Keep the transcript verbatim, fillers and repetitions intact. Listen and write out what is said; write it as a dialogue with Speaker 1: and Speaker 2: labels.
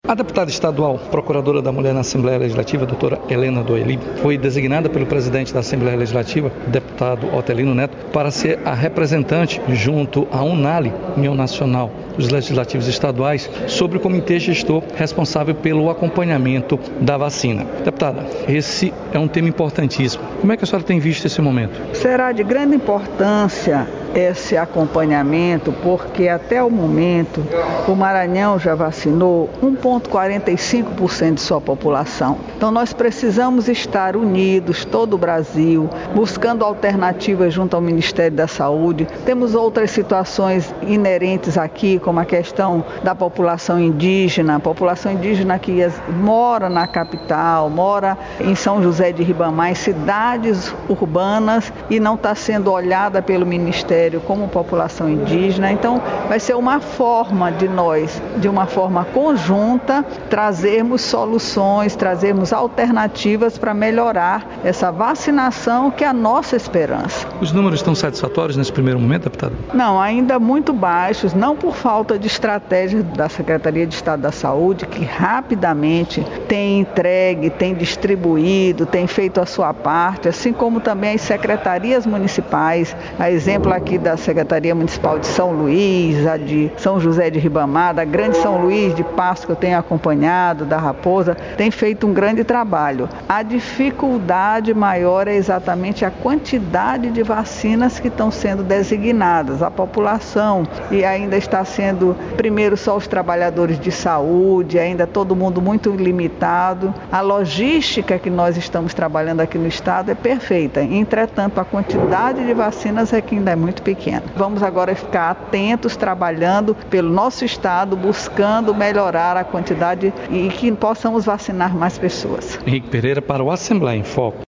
Speaker 1: A deputada estadual, procuradora da Mulher na Assembleia Legislativa, doutora Helena Doeli, foi designada pelo presidente da Assembleia Legislativa, deputado Otelino Neto, para ser a representante junto à UNALI, União Nacional dos Legislativos Estaduais, sobre o comitê gestor responsável pelo acompanhamento da vacina. Deputada, esse é um tema importantíssimo. Como é que a senhora tem visto esse momento?
Speaker 2: Será de grande importância esse acompanhamento, porque até o momento o Maranhão já vacinou um vírgula quarenta e cinco por cento de sua população. Então nós precisamos estar unidos, todo o Brasil, buscando alternativas junto ao Ministério da Saúde. Temos outras situações inerentes aqui, como a questão da população indígena, a população indígena que mora na capital, mora em São José de Ribamar, em cidades urbanas, e não está sendo olhada pelo Ministério como população indígena. Então vai ser uma forma de nós, de uma forma conjunta, trazermos soluções, trazermos alternativas para melhorar essa vacinação, que é a nossa esperança.
Speaker 1: Os números estão satisfatórios nesse primeiro momento, deputada?
Speaker 2: Não, ainda muito baixos, não por falta de estratégia da Secretaria de Estado da Saúde, que rapidamente tem entregue, tem distribuído, tem feito a sua parte, assim como também as secretarias municipais, a exemplo aqui da Secretaria Municipal de São Luís, a de São José de Ribamar, da Grande São Luís de Pasto, que eu tenho acompanhado, da Raposa, tem feito um grande trabalho. A dificuldade maior é exatamente a quantidade de vacinas que estão sendo designadas. A população, e ainda está sendo, primeiro, só os trabalhadores de saúde, ainda todo mundo muito limitado. A logística que nós estamos trabalhando aqui no estado é perfeita. Entretanto, a quantidade de vacinas é que ainda é muito pequena. Vamos agora ficar atentos, trabalhando pelo nosso estado, buscando melhorar a quantidade e que possamos vacinar mais pessoas.
Speaker 1: Henrique Pereira para o Assembleia em Foco.